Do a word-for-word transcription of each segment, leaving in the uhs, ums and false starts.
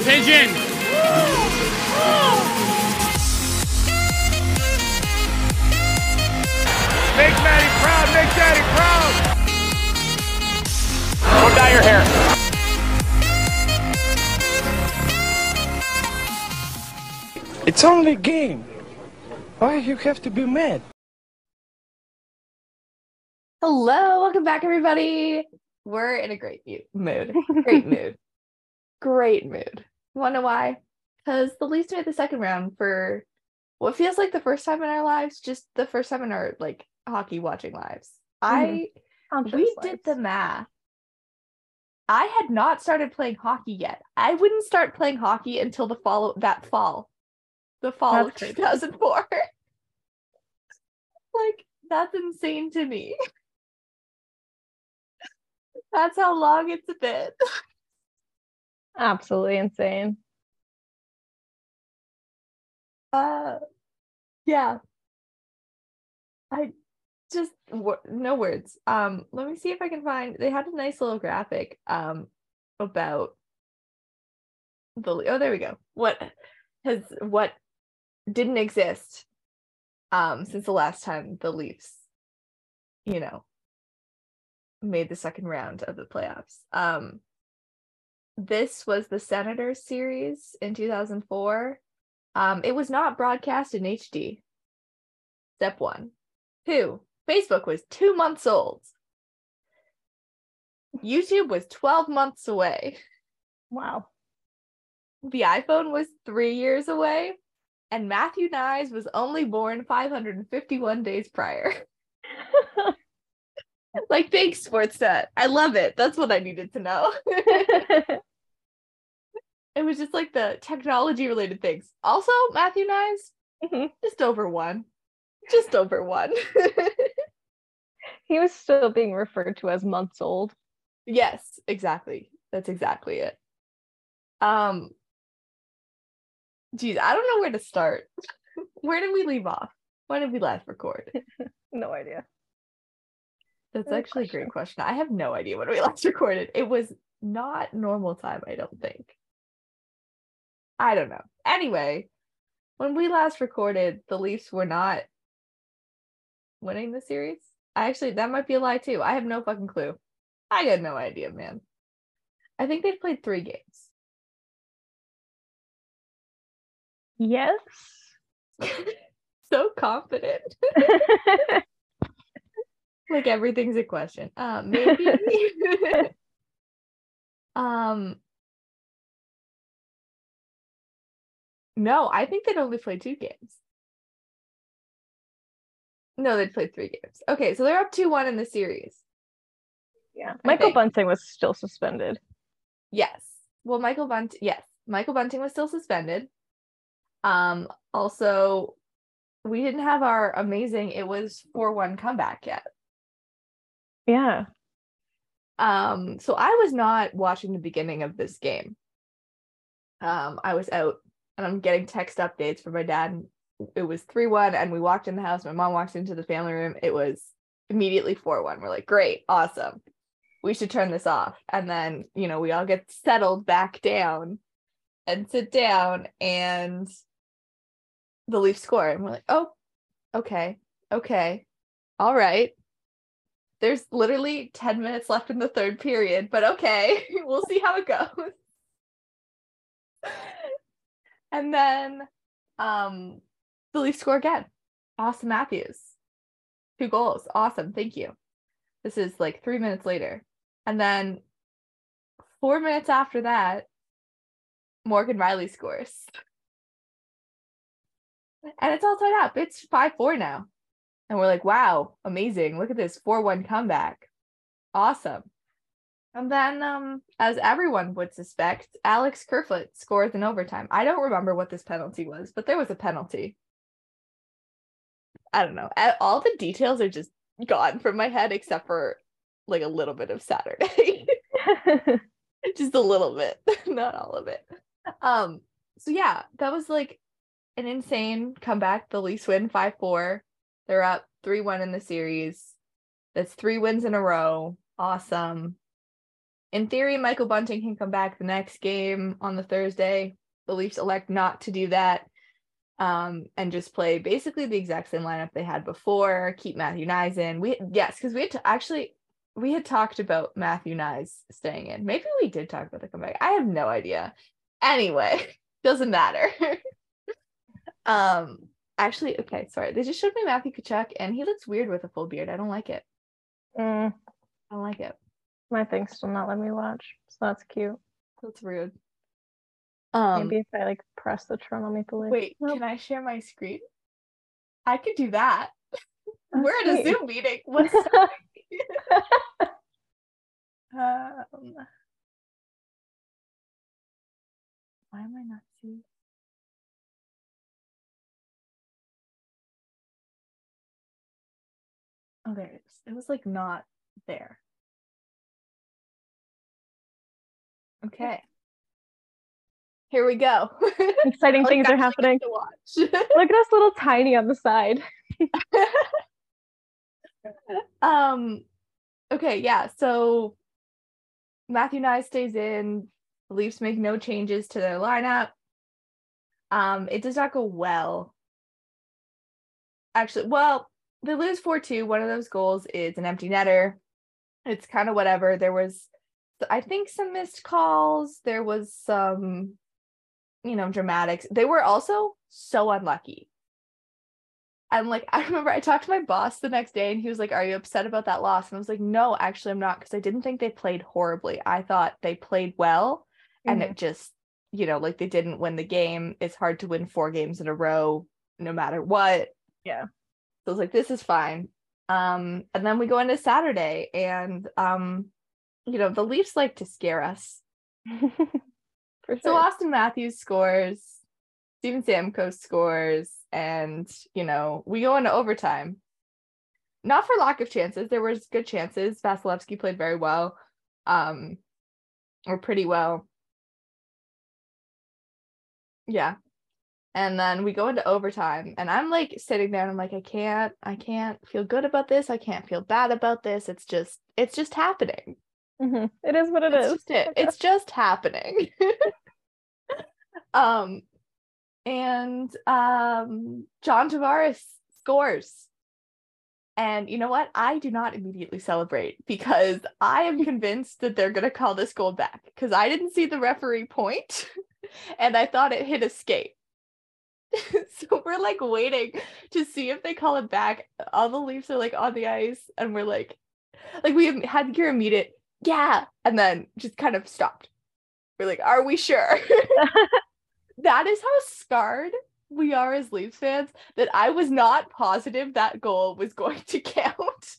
Pigeon. Make Maddie proud, make Daddy proud. Go dye your hair. It's only a game. Why you have to be mad? Hello, welcome back, everybody. We're in a great mood. Great mood. Great mood. You wanna know why? Because the Leafs made the second round for what feels like the first time in our lives, just the first time in our like hockey watching lives. I Conscious we lives. did the math. I had not started playing hockey yet. I wouldn't start playing hockey until the fall that fall. The fall That's of crazy. two thousand four. Like, that's insane to me. That's how long it's been. Absolutely insane. Uh, yeah. I just w- no words. Um, let me see if I can find. They had a nice little graphic. Um, about the. Oh, there we go. What has what didn't exist. Um, since the last time the Leafs, you know, made the second round of the playoffs. Um, this was the Senators series in two thousand four. Um, it was not broadcast in H D. Step one. Two, Facebook was two months old. YouTube was twelve months away. Wow. The iPhone was three years away. And Matthew Knies was only born five hundred fifty-one days prior. Like, thanks, Sportsnet. I love it. That's what I needed to know. It was just like the technology related things. Also, Matthew Knies, Mhm. just over one. Just over one. He was still being referred to as months old. Yes, exactly. That's exactly it. Um, geez, I don't know where to start. Where did we leave off? When did we last record? No idea. That's Good actually a great question. I have no idea when we last recorded. It was not normal time, I don't think. I don't know. Anyway, when we last recorded, the Leafs were not winning the series. I actually, that might be a lie too. I have no fucking clue. I got no idea, man. I think they've played three games. Yes. So confident. Like everything's a question. Uh, maybe. um. No, I think they'd only played two games. No, they'd played three games. Okay, so they're up two one in the series. Yeah. I Michael think. Bunting was still suspended. Yes. Well, Michael Bunting, yes. Michael Bunting was still suspended. Um, also, we didn't have our amazing, it was four one comeback yet. Yeah. Um, so I was not watching the beginning of this game. Um, I was out and I'm getting text updates from my dad. And it was three one and we walked in the house. My mom walked into the family room. It was immediately four one. We're like, great, awesome. We should turn this off. And then, you know, we all get settled back down and sit down and the Leafs score. And we're like, oh, okay, okay, all right. There's literally ten minutes left in the third period, but okay, we'll see how it goes. And then um, the Leafs score again. Austin Matthews. Two goals. Awesome. Thank you. This is like three minutes later. And then four minutes after that, Morgan Riley scores. And it's all tied up. It's five four now. And we're like, wow, amazing. Look at this four one comeback. Awesome. And then, um, as everyone would suspect, Alex Kerfoot scores in overtime. I don't remember what this penalty was, but there was a penalty. I don't know. All the details are just gone from my head except for like a little bit of Saturday. Just a little bit, not all of it. Um, so yeah, that was like an insane comeback. The Leafs win five four. They're up three one in the series. That's three wins in a row. Awesome. in theory, Michael Bunting can come back the next game on the Thursday. The Leafs elect not to do that, um, and just play basically the exact same lineup they had before. Keep Matthew Knies in. We yes, because we had to actually we had talked about Matthew Knies staying in. Maybe we did talk about the comeback. I have no idea. Anyway, doesn't matter. um, actually, okay, sorry. They just showed me Matthew Tkachuk, and he looks weird with a full beard. I don't like it. Mm, I don't like it. my thing's still not letting me watch, so that's cute. That's rude. Um, Maybe if I like press the Toronto Maple Leafs. wait, Nope. can I share my screen? I could do that. Oh, We're at a sweet. Zoom meeting. What's um, why am I not seeing? Oh, there it is. It was like not there. Okay. Here we go. Exciting Like, things are actually happening. get to watch. Look at us little tiny on the side. um okay, yeah, so Matthew Knies stays in. The Leafs make no changes to their lineup. Um it does not go well. Actually, well, they lose four two. One of those goals is an empty netter. It's kind of whatever. There was, I think, some missed calls. There was some, you know, dramatics. They were also so unlucky. And like, I remember I talked to my boss the next day and he was like, are you upset about that loss? And I was like, no, actually I'm not, because I didn't think they played horribly. I thought they played well, and Mhm. it just, you know, like, they didn't win the game. It's hard to win four games in a row no matter what. Yeah. So I was like, this is fine. Um, and then we go into Saturday, and um, you know, the Leafs like to scare us. For So sure. Austin Matthews scores, Steven Stamkos scores, and, you know, we go into overtime. Not for lack of chances. There was good chances. Vasilevsky played very well, um, or pretty well. Yeah. And then we go into overtime, and I'm like sitting there and I'm like, I can't, I can't feel good about this. I can't feel bad about this. It's just, it's just happening. Mhm. It is what it It's is. just it. It's just happening. um, and um, John Tavares scores. And you know what? I do not immediately celebrate, because I am convinced that they're going to call this goal back, because I didn't see the referee point and I thought it hit a skate. So we're like waiting to see if they call it back. All the Leafs are like on the ice, and we're like, like we had your immediate, yeah, and then just kind of stopped. We're like, are we sure? That is how scarred we are as Leafs fans, that I was not positive that goal was going to count.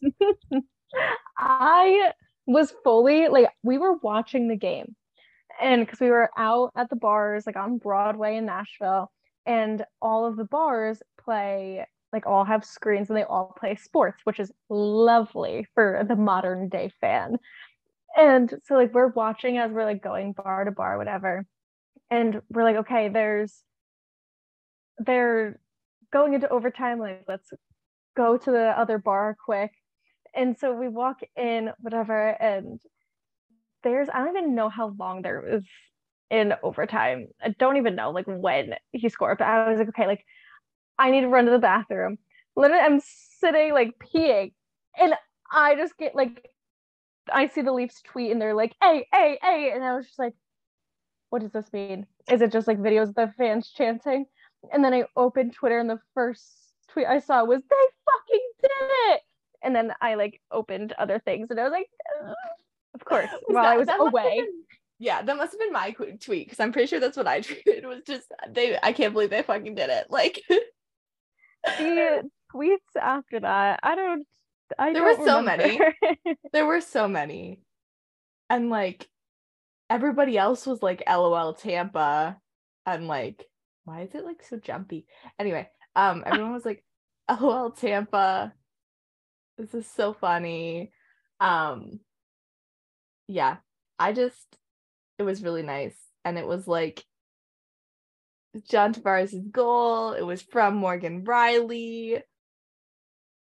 I was fully like, we were watching the game, and because we were out at the bars, like on Broadway in Nashville, and all of the bars play, like, all have screens and they all play sports, which is lovely for the modern day fan. And so like we're watching as we're like going bar to bar, whatever, and we're like, okay, there's they're going into overtime, like, let's go to the other bar quick. And so we walk in, whatever, and there's, I don't even know how long there was in overtime. I don't even know like when he scored, but I was like, okay, like, I need to run to the bathroom. Literally, I'm sitting like peeing, and I just get like, I see the Leafs tweet and they're like, hey, hey, hey, and I was just like, what does this mean? Is it just like videos of the fans chanting? And then I opened Twitter, and the first tweet I saw was, they fucking did it. And then I like opened other things, and I was like, ugh. Of course, Was while that- I was that must have away. been- yeah, that must have been my qu- tweet, because I'm pretty sure that's what I tweeted. It was just, they, I can't believe they fucking did it. Like, The tweets after that, I don't, I There don't were so remember. many. there were so many. And like, everybody else was like, LOL Tampa. And like, why is it like so jumpy? Anyway, um, everyone was like, LOL Tampa. This is so funny. Um, yeah, I just, it was really nice. And it was like John Tavares' goal. It was from Morgan Rielly.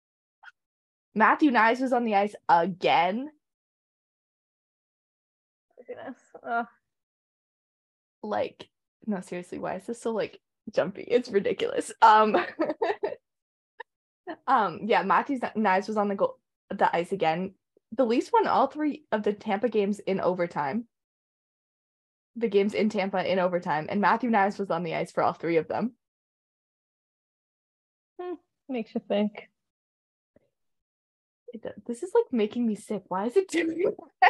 Matthew Knies was on the ice again. Craziness. Ugh. Like, no, seriously, why is this so like jumpy? It's ridiculous. Um, um, yeah, Matthews Knies was on the goal, the ice again. The Leafs won all three of the Tampa games in overtime. The games in Tampa in overtime, and Matthew Knies was on the ice for all three of them. Hmm, makes you think. It, this is like making me sick. Why is it doing that?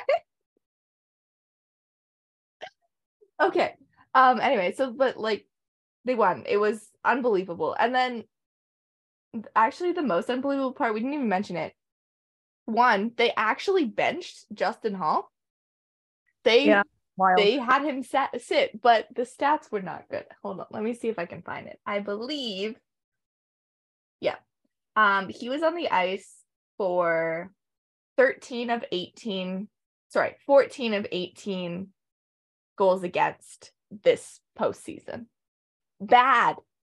Okay. Um. Anyway, so but like they won. It was unbelievable. And then actually the most unbelievable part, we didn't even mention it. One, they actually benched Justin Hall. They Yeah. Wild. They had him sat, sit, but the stats were not good. Hold on, let me see if I can find it. I believe, yeah, um, he was on the ice for thirteen of eighteen, sorry, fourteen of eighteen goals against this postseason. Bad.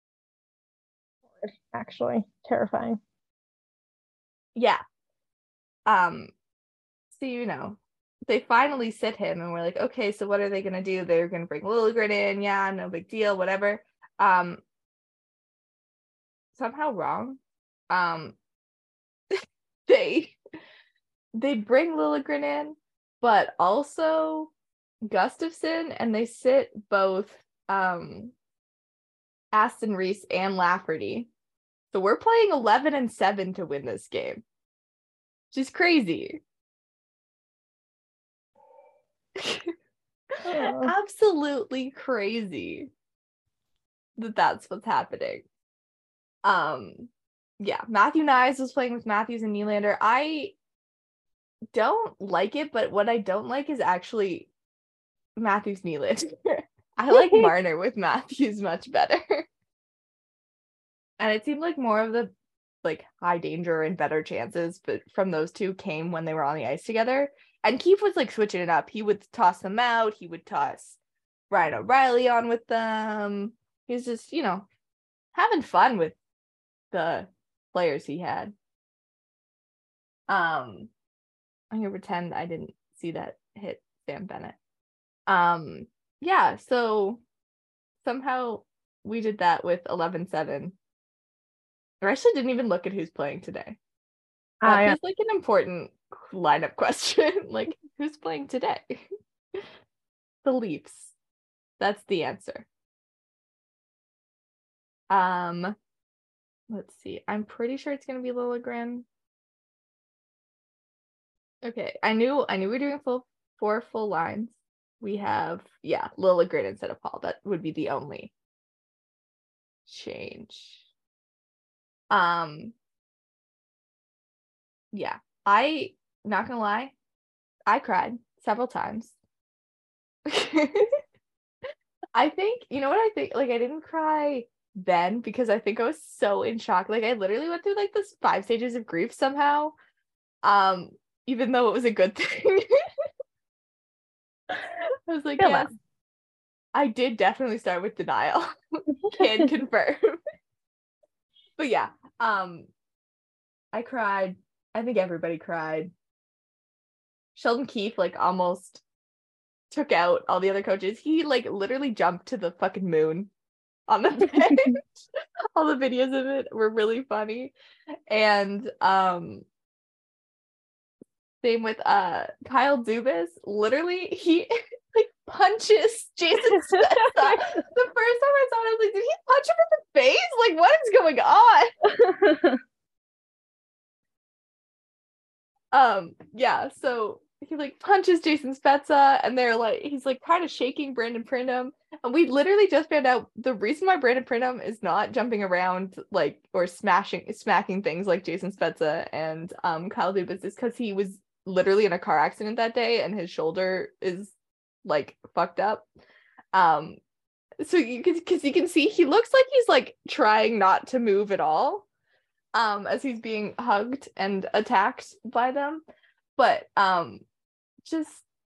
Actually, terrifying. Yeah. Um. So you know. They finally sit him and we're like, okay, so what are they gonna do? They're gonna bring Liljegren in, yeah, no big deal, whatever. Um somehow wrong. Um they they bring Liljegren in, but also Gustafsson, and they sit both um Aston Reese and Lafferty. So we're playing eleven and seven to win this game. Which is crazy. Oh. Absolutely crazy that that's what's happening. Um, yeah, Matthew Knies was playing with Matthews and Nylander. I don't like it, but what I don't like is actually Matthews Nylander. I like Marner with Matthews much better. And it seemed like more of the like high danger and better chances, but from those two came when they were on the ice together. And Keefe was like switching it up. He would toss them out. He would toss Ryan O'Reilly on with them. He was just, you know, having fun with the players he had. Um, I'm gonna pretend I didn't see that hit Sam Bennett. Um, yeah, so somehow we did that with eleven seven. I actually didn't even look at who's playing today. That Ah, yeah. feels like an important lineup question. Like, who's playing today? The Leafs. That's the answer. Um, let's see. I'm pretty sure it's gonna be Liljegren. Okay, I knew I knew we were doing full four full lines. We have, yeah, Liljegren instead of Paul. That would be the only change. Um, yeah, I not gonna lie, I cried several times. I think, you know what I think? Like, I didn't cry then because I think I was so in shock. Like, I literally went through like this five stages of grief somehow. Um, even though it was a good thing. I was like, Feel yes, that. I did definitely start with denial. Can confirm. But yeah, um, I cried. I think everybody cried. Sheldon Keefe like almost took out all the other coaches. He like literally jumped to the fucking moon on the bench. All the videos of it were really funny. And um same with uh Kyle Dubas. Literally he like punches Jason Spezza. The first time I saw it, I was like, did he punch him in the face? Like, what is going on? Um, yeah, so he like punches Jason Spezza, and they're like, he's like kind of shaking Brandon Pridham, and we literally just found out the reason why Brandon Pridham is not jumping around like or smashing smacking things like Jason Spezza and um Kyle Dubas is because he was literally in a car accident that day, and his shoulder is like fucked up. Um, so you can because you can see he looks like he's like trying not to move at all. Um, as he's being hugged and attacked by them. But um just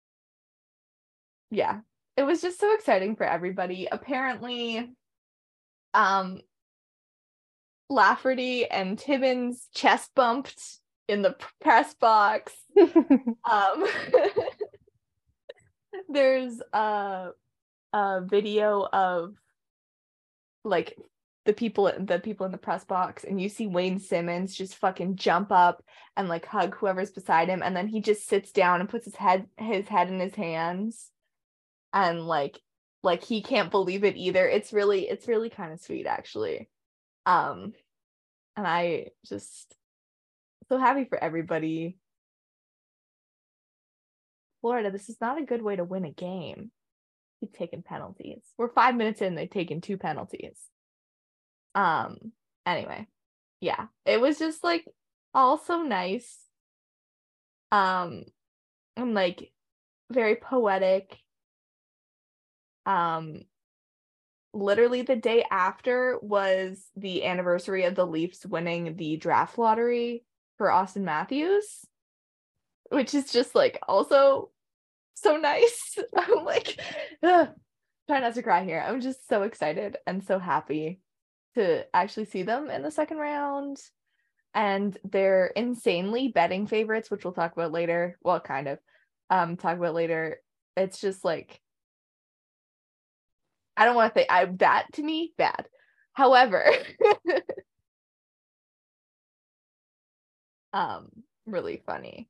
yeah, it was just so exciting for everybody. Apparently, um Lafferty and Timmins chest bumped in the press box. um there's a a video of like the people the people in the press box, and you see Wayne Simmons just fucking jump up and like hug whoever's beside him, and then he just sits down and puts his head his head in his hands, and like like he can't believe it either. It's really it's really kind of sweet, actually. Um and I just so happy for everybody. Florida, this is not a good way to win a game. Keep taking penalties. We're five minutes in, they've taken two penalties. Um, anyway, yeah, it was just like all so nice. Um, and like very poetic. Um, literally the day after was the anniversary of the Leafs winning the draft lottery for Austin Matthews, which is just like also so nice. I'm like, ugh, try not to cry here. I'm just so excited and so happy to actually see them in the second round. And they're insanely betting favorites, which we'll talk about later. Well, kind of um talk about later. It's just like, I don't want to say I that to me bad. However, um really funny.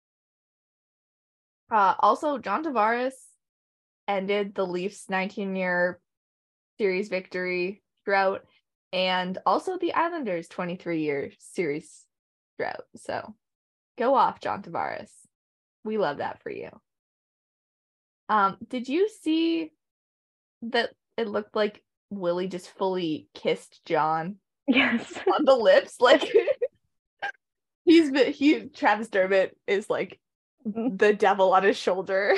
Uh also, John Tavares ended the Leafs nineteen year series victory drought, and also the Islanders twenty-three year series drought. So go off, John Tavares. We love that for you. Um, did you see that it looked like Willie just fully kissed John? Yes. On the lips? Like he's been he Travis Dermott is like the devil on his shoulder.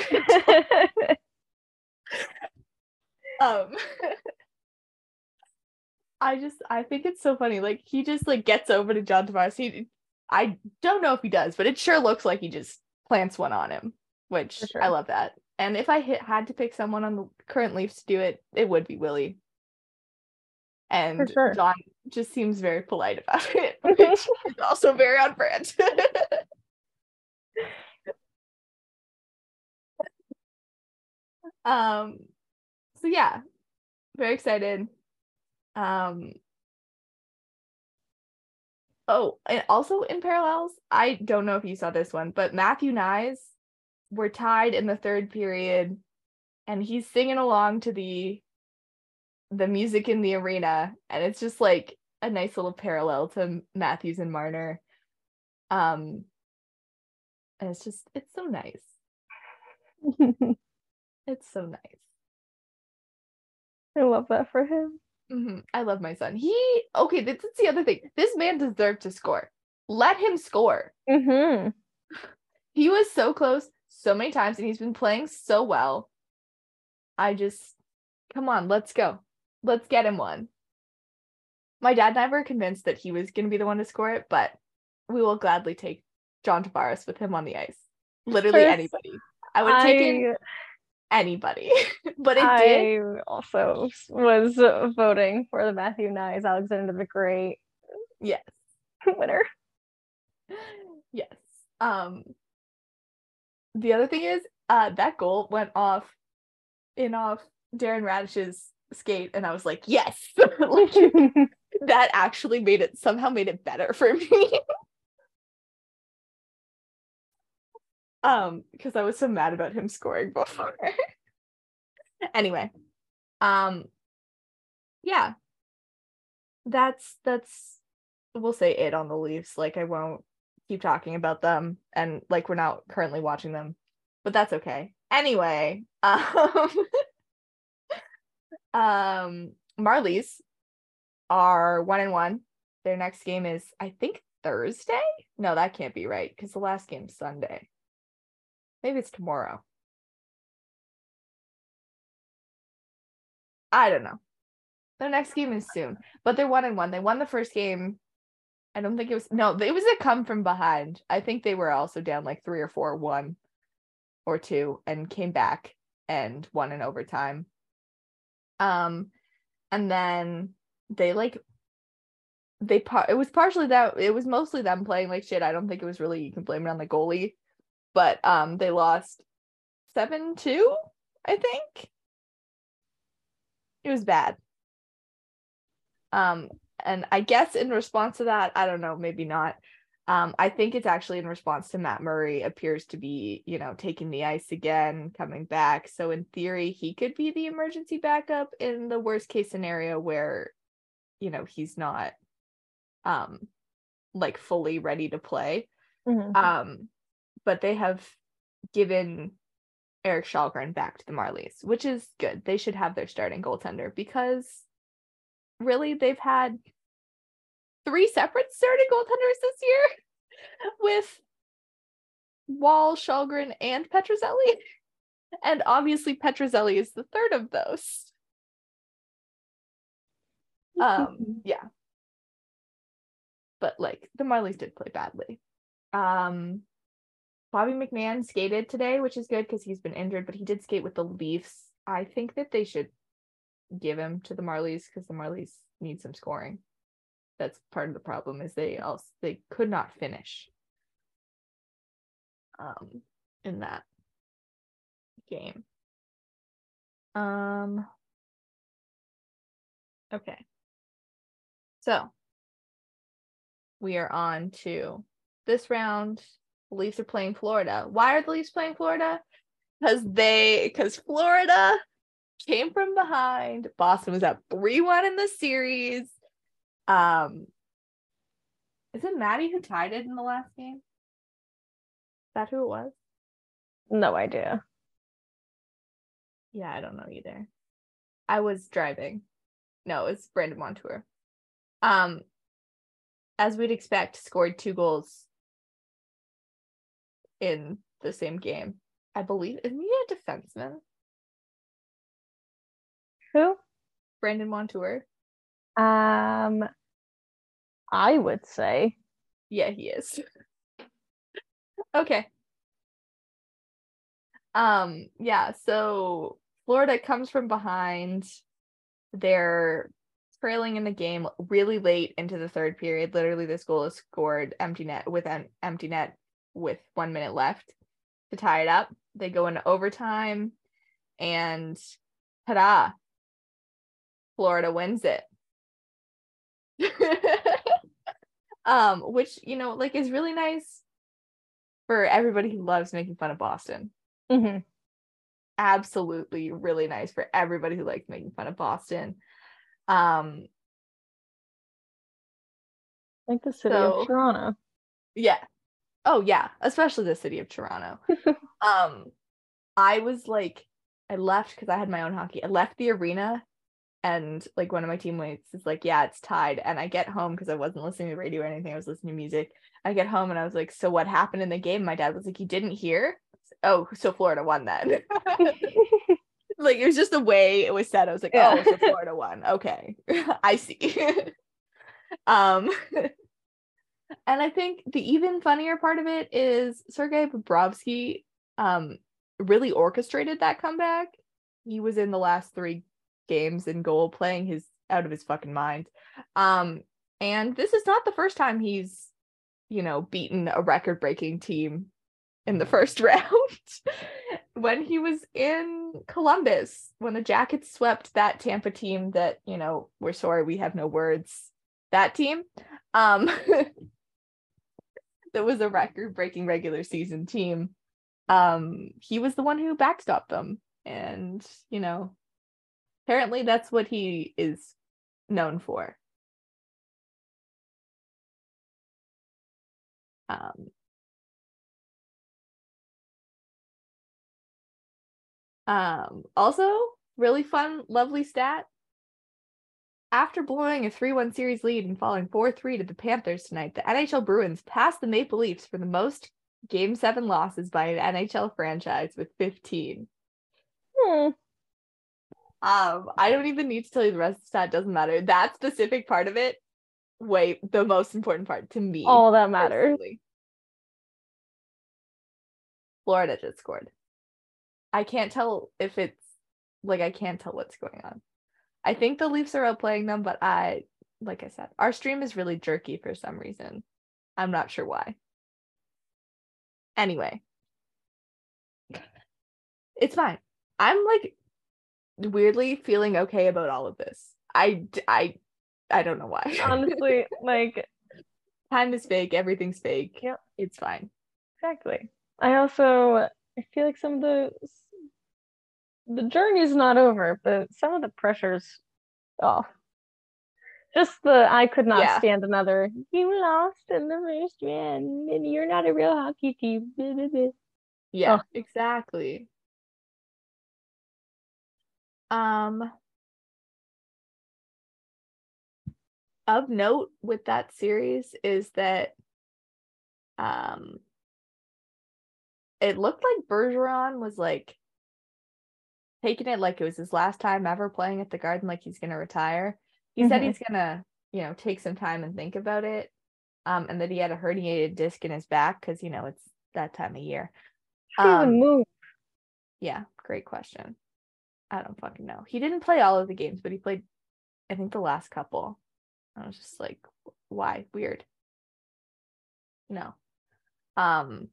um I just I think it's so funny. Like he just like gets over to John Tavares. He I don't know if he does, but it sure looks like he just plants one on him, which sure. I love that. And if I hit, had to pick someone on the current Leafs to do it, it would be Willie. And sure. John just seems very polite about it, which is also very on brand. um so yeah, very excited. Um oh, and also in parallels, I don't know if you saw this one, but Matthew Nyes were tied in the third period, and he's singing along to the the music in the arena, and it's just like a nice little parallel to Matthews and Marner. Um and it's just it's so nice. It's so nice. I love that for him. Mm-hmm. I love my son. He okay, that's, that's the other thing. This man deserved to score. Let him score. Mm-hmm. He was so close so many times, and he's been playing so well. I just, come on, let's go. Let's get him one. My dad and I were convinced that he was going to be the one to score it, but we will gladly take John Tavares with him on the ice. Literally First, anybody. I would have taken anybody. But it I did. I also was voting for the Matthew Nyes, Alexander the Great. Yes. Winner. Yes. Um. The other thing is, uh, that goal went off in off Darren Radish's skate, and I was like, yes. Like, that actually made it somehow made it better for me. um, because I was so mad about him scoring before. Anyway, um, yeah, that's that's we'll say it on the Leafs. Like, I won't keep talking about them, and like we're not currently watching them, but that's okay. Anyway, um, um, Marlies are one and one. Their next game is, I think, Thursday. No, that can't be right because the last game's Sunday. Maybe it's tomorrow. I don't know. Their next game is soon, but they're one and one. They won the first game. I don't think it was no, it was a come from behind. I think they were also down like three or four, one or two, and came back and won in overtime. Um, and then they like they par- it was partially that it was mostly them playing like shit. I don't think it was really, you can blame it on the goalie, but um they lost seven two I think. It was bad. Um, and I guess in response to that, I don't know, maybe not. Um, I think it's actually in response to Matt Murray appears to be, you know, taking the ice again, coming back. So in theory, he could be the emergency backup in the worst case scenario where, you know, he's not um like fully ready to play. Mm-hmm. Um, but they have given Erik Källgren back to the Marlies, which is good. They should have their starting goaltender because really they've had three separate starting goaltenders this year with Wall, Källgren, and Petrozelli. And obviously Petrozelli is the third of those. Um, yeah. But like the Marlies did play badly. Um, Bobby McMann skated today, which is good because he's been injured, but he did skate with the Leafs. I think that they should give him to the Marlies because the Marlies need some scoring. That's part of the problem is they also they could not finish um in that game. Um okay. So we are on to this round. The Leafs are playing Florida. Why are the Leafs playing Florida? Because they because Florida came from behind. Boston was up three one in the series. Um is it Maddie who tied it in the last game? Is that who it was? No idea. Yeah, I don't know either. I was driving. No, it's Brandon Montour. Um, as we'd expect, scored two goals in the same game. I believe, isn't he a defenseman? Who? Brandon Montour. Um, I would say. Yeah, he is. Okay. Um, yeah, so Florida comes from behind. They're trailing in the game really late into the third period. Literally, this goal is scored empty net with an empty net with one minute left to tie it up. They go into overtime, and ta-da! Florida wins it. um, which you know, like, is really nice for everybody who loves making fun of Boston. Mm-hmm. Absolutely, really nice for everybody who likes making fun of Boston. Um, Like the city so, of Toronto. Yeah. Oh yeah, especially the city of Toronto. um, I was like, I left because I had my own hockey. I left the arena, and like one of my teammates is like, "Yeah, it's tied." And I get home because I wasn't listening to the radio or anything. I was listening to music. I get home and I was like, "So what happened in the game?" My dad was like, "You didn't hear?" Oh, so Florida won then. Like it was just the way it was said. I was like, Yeah. "Oh, so Florida won. Okay, I see." um. And I think the even funnier part of it is Sergei Bobrovsky um, really orchestrated that comeback. He was in the last three games in goal playing his out of his fucking mind. Um, and this is not the first time he's, you know, beaten a record-breaking team in the first round. When he was in Columbus, when the Jackets swept that Tampa team that, you know, we're sorry, we have no words, that team. Um, that was a record-breaking regular season team. Um, he was the one who backstopped them, and you know, apparently that's what he is known for. Um, um, also, really fun, lovely stat. After blowing a three one series lead and falling four three to the Panthers tonight, the N H L Bruins passed the Maple Leafs for the most Game seven losses by an N H L franchise with fifteen. Hmm. Um, I don't even need to tell you the rest of the stat, doesn't matter. That specific part of it, wait, the most important part to me. All that matters. Personally. Florida just scored. I can't tell if it's, like, I can't tell what's going on. I think the Leafs are outplaying them, but I, like I said, our stream is really jerky for some reason. I'm not sure why. Anyway. It's fine. I'm like weirdly feeling okay about all of this. I, I, I don't know why. Honestly, like, time is fake. Everything's fake. Yep. It's fine. Exactly. I also I feel like some of the the journey's not over, but some of the pressure's off. Just the I could not Yeah. stand another. You lost in the first round, and you're not a real hockey team. Yeah, Oh. exactly. Um, of note with that series is that um it looked like Bergeron was like taking it like it was his last time ever playing at the Garden, like he's gonna retire. He said Mhm. he's gonna, you know, take some time and think about it. Um, and that he had a herniated disc in his back because you know it's that time of year. How do you even Um, move? yeah, great question. I don't fucking know. He didn't play all of the games, but he played, I think, the last couple. I was just like, why? Weird. No. Um.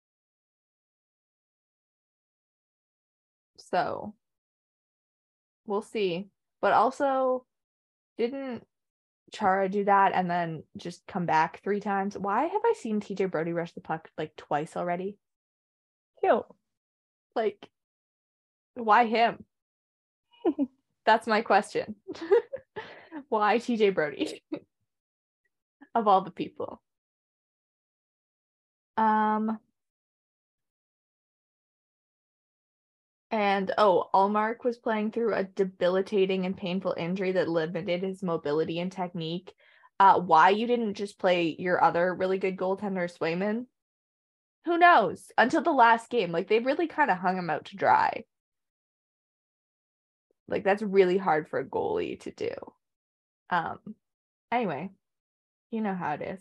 So we'll see. But also, didn't Chara do that and then just come back three times? Why have I seen T J Brody rush the puck like twice already? Cute. Like, why him? That's my question. Why T J Brody? Of all the people. Um. And oh, Allmark was playing through a debilitating and painful injury that limited his mobility and technique. Uh, why you didn't just play your other really good goaltender, Swayman? Who knows? Until the last game, like they really kind of hung him out to dry. Like that's really hard for a goalie to do. Um. Anyway, you know how it is.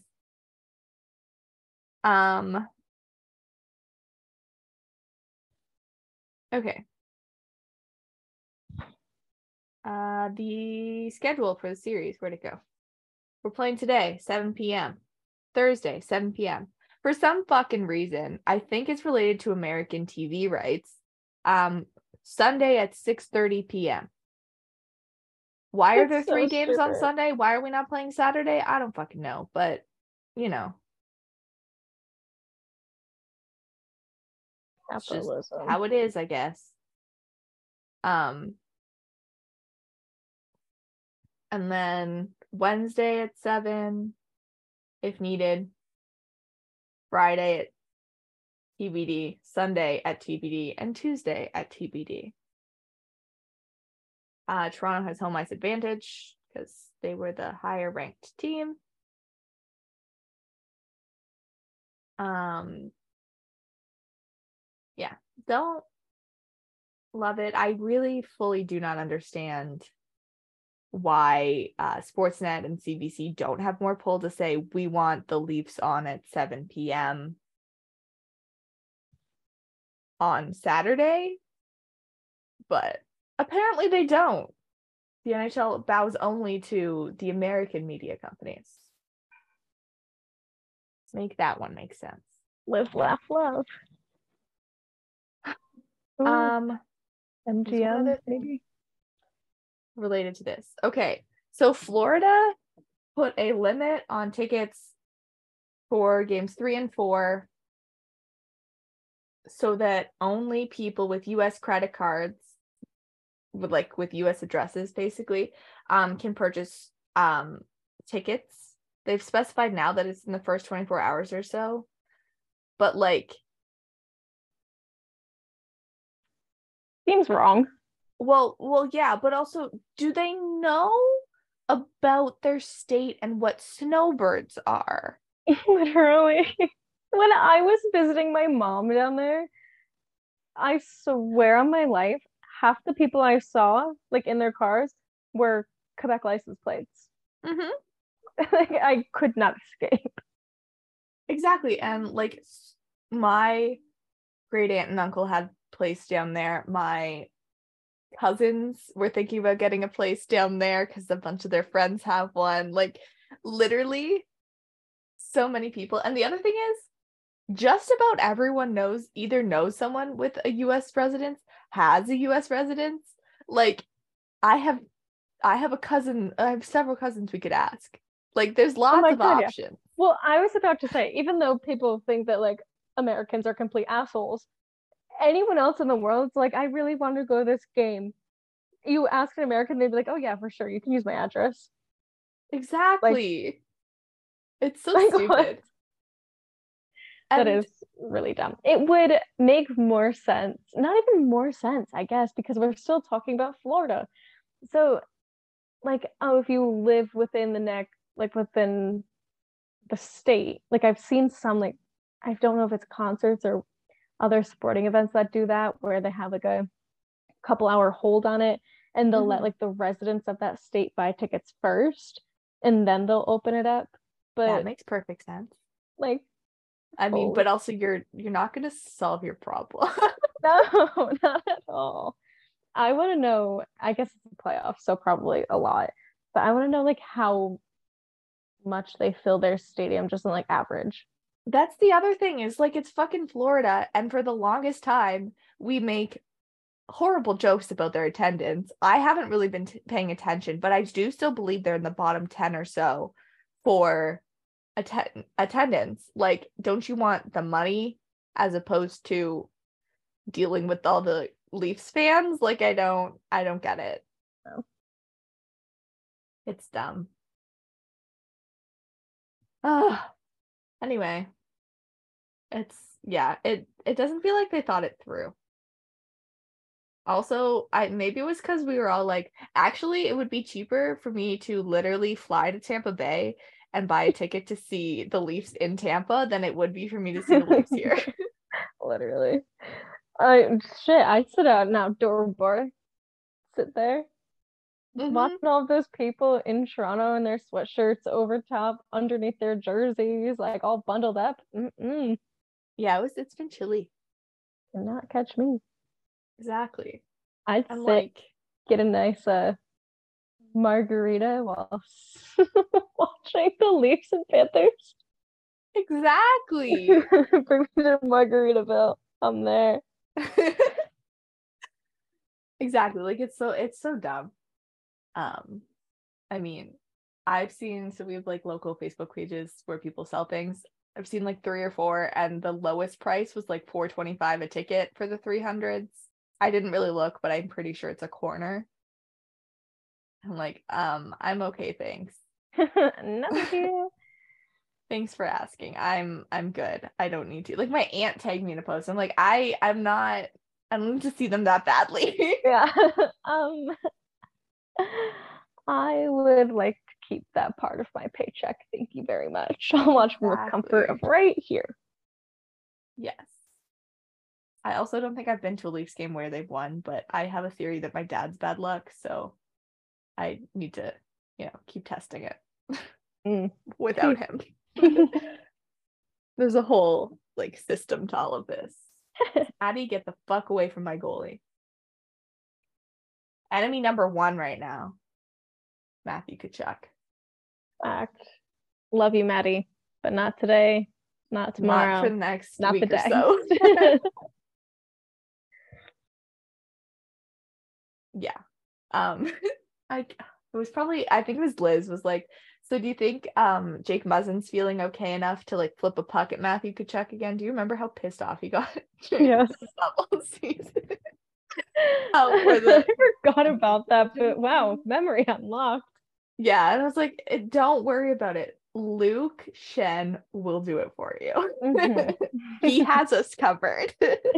Um. Okay. Uh, the schedule for the series, where'd it go? We're playing today, seven p.m. Thursday, seven p.m. For some fucking reason, I think it's related to American T V rights. Um, Sunday at six thirty p.m. Why are there That's so three games on stupid. Sunday? Why are we not playing Saturday? I don't fucking know, but you know, it's just Capitalism. how it is, I guess. Um, and then Wednesday at seven, if needed. Friday at T B D, Sunday at T B D, and Tuesday at T B D. Uh, Toronto has home ice advantage because they were the higher ranked team. Um, yeah, don't love it. I really fully do not understand why uh, Sportsnet and C B C don't have more pull to say we want the Leafs on at seven p.m. on Saturday, but apparently they don't. The N H L bows only to the American media companies. Make that one make sense. Live, laugh, love. Ooh, Um, M G M other thing maybe. related to this. Okay, so Florida put a limit on tickets for games three and four so that only people with U S credit cards, with like with U S addresses basically, um, can purchase um tickets. They've specified now that it's in the first twenty-four hours or so, but like, Seems wrong. well, well, yeah, but also, do they know about their state and what snowbirds are? Literally. When I was visiting my mom down there, I swear on my life, half the people I saw, like in their cars, were Quebec license plates. Mm-hmm. Like I could not escape. Exactly. And like my great aunt and uncle had a place down there. My cousins were thinking about getting a place down there because a bunch of their friends have one. Like literally so many people. And the other thing is, just about everyone knows, either knows someone with a U S residence, has a U S residence. Like, I have I have a cousin, I have several cousins we could ask. Like, there's lots my of God, yeah. options. Well, I was about to say, even though people think that like Americans are complete assholes, anyone else in the world's like, I really want to go to this game. You ask an American, they'd be like, oh yeah, for sure, you can use my address. Exactly. It's so Like, what? stupid. That And is really dumb. It would make more sense, not even more sense, I guess, because we're still talking about Florida. So, like, oh, if you live within the neck, like within the state, like I've seen some, like, I don't know if it's concerts or other sporting events that do that, where they have like a couple hour hold on it, and they'll let Mhm. like the residents of that state buy tickets first, and then they'll open it up. that But makes perfect sense. like, I mean, oh, but also you're you're not gonna solve your problem. no, not at all. I want to know, I guess it's a playoff, so probably a lot, but I want to know like how much they fill their stadium just in like average. That's the other thing, is like, it's fucking Florida, and for the longest time we make horrible jokes about their attendance. I haven't really been t- paying attention, but I do still believe they're in the bottom ten or so for atten- attendance. Like, don't you want the money as opposed to dealing with all the Leafs fans? Like, I don't I don't get it. No. It's dumb. Ugh. Anyway, it's yeah, it it doesn't feel like they thought it through. Also, I maybe it was because we were all like, actually, it would be cheaper for me to literally fly to Tampa Bay and buy a ticket to see the Leafs in Tampa than it would be for me to see the Leafs here. Literally. I shit, I sit at an outdoor bar, sit there, Mhm. watching all of those people in Toronto in their sweatshirts over top, underneath their jerseys, like all bundled up. Mm-mm. Yeah, it was it's been chilly. Cannot catch me. Exactly. I'd I'm sit, like, get a nice uh margarita while watching the Leafs and Panthers. exactly. Bring me to Margaritaville. I'm there. Exactly. Like, it's so it's so dumb. Um, I mean, I've seen, so we have like local Facebook pages where people sell things. I've seen like three or four, and the lowest price was like four twenty-five a ticket for the three hundreds. I didn't really look, but I'm pretty sure it's a corner. I'm like, um, I'm okay, thanks. No, thank you. Thanks for asking. I'm I'm good. I don't need to. Like, my aunt tagged me in a post. I'm like, I I'm not I don't need to see them that badly. Yeah. Um, I would like to keep that part of my paycheck. Thank you very much. I'll watch from the comfort of Exactly. right here. Yes. I also don't think I've been to a Leafs game where they've won, but I have a theory that my dad's bad luck, so I need to, you know, keep testing it Mm. without him. There's a whole like system to all of this. Addie, get the fuck away from my goalie. Enemy number one right now, Matthew Tkachuk. Fact. Love you, Maddie, but not today, not tomorrow, Not for the next not week the or day. so. Yeah. Um, I it was probably I think it was Liz was like, so do you think um Jake Muzzin's feeling okay enough to like flip a puck at Matthew Tkachuk again? Do you remember how pissed off he got during Yes. the bubble season? Oh, for the I forgot about that, but wow, memory unlocked. yeah, and I was like, "Eh, don't worry about it. Luke Shen will do it for you. Mhm. He has us covered."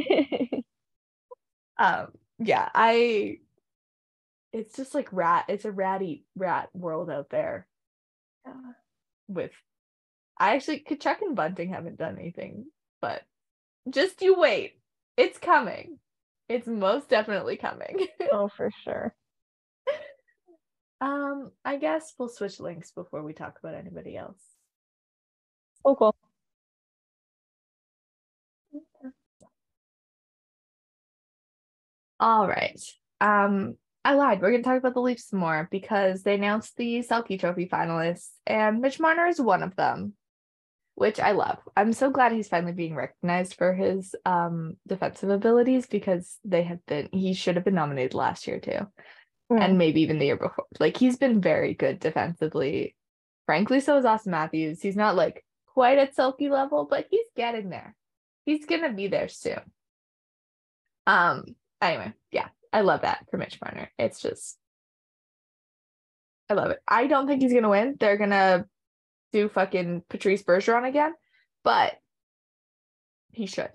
um, yeah, I it's just like rat, it's a ratty rat world out there. With I actually Kachuk and Bunting haven't done anything, but just you wait. It's coming. It's most definitely coming. Oh, for sure. um, I guess we'll switch links before we talk about anybody else. Oh, cool. All right. Um, I lied. We're gonna talk about the Leafs some more because they announced the Selke Trophy finalists, and Mitch Marner is one of them. which I love. I'm so glad he's finally being recognized for his um defensive abilities because they have been he should have been nominated last year too. Mm. And maybe even the year before. Like he's been very good defensively. Frankly, so is Austin Matthews. He's not like quite at Selke level, but he's getting there. He's gonna be there soon. Um, anyway, yeah, I love that for Mitch Marner. It's just I love it. I don't think he's gonna win. They're gonna do fucking Patrice Bergeron again, but he should.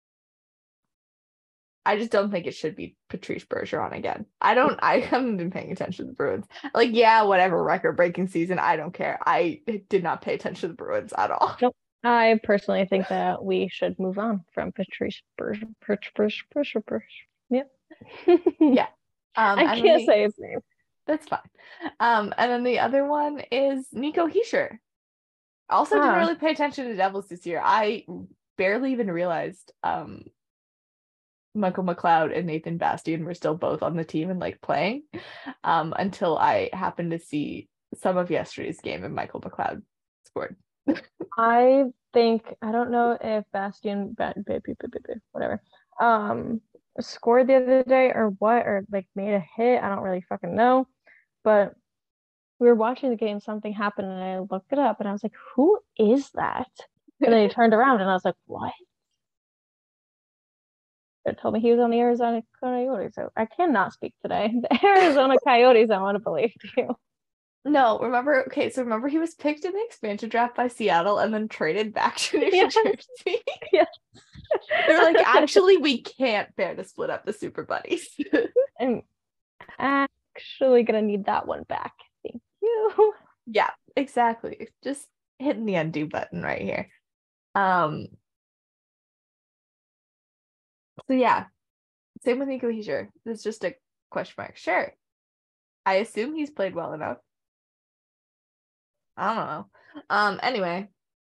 I just don't think it should be Patrice Bergeron again. I don't I haven't been paying attention to the Bruins. Like, yeah, whatever, record-breaking season, I don't care. I did not pay attention to the Bruins at all. Nope. I personally think that we should move on from Patrice Bergeron. Patrice Bergeron. Yep. Yeah. Um, I can't the, say his name. That's fine. Um, and then the other one is Nico Hischier. Also didn't Huh. really pay attention to Devils this year. I barely even realized um Michael McLeod and Nathan Bastian were still both on the team and like playing um until I happened to see some of yesterday's game and Michael McLeod scored. I think I don't know if Bastian ba- ba- ba- ba- ba- whatever um scored the other day or what or like made a hit. I don't really fucking know. But we were watching the game, something happened, and I looked it up and I was like, who is that? And then he turned around and I was like, what? It told me he was on the Arizona Coyotes. So I cannot speak today. The Arizona Coyotes, I want to believe you. No, remember, okay, so remember he was picked in the expansion draft by Seattle and then traded back to New Yes. Jersey. Yes. They're like, actually, we can't bear to split up the Super Buddies. I'm actually gonna need that one back. Thank you. Yeah, exactly. Just hitting the undo button right here. Um. So yeah, same with Nico Hischier. It's just a question mark. Sure, I assume he's played well enough. I don't know. Um. Anyway,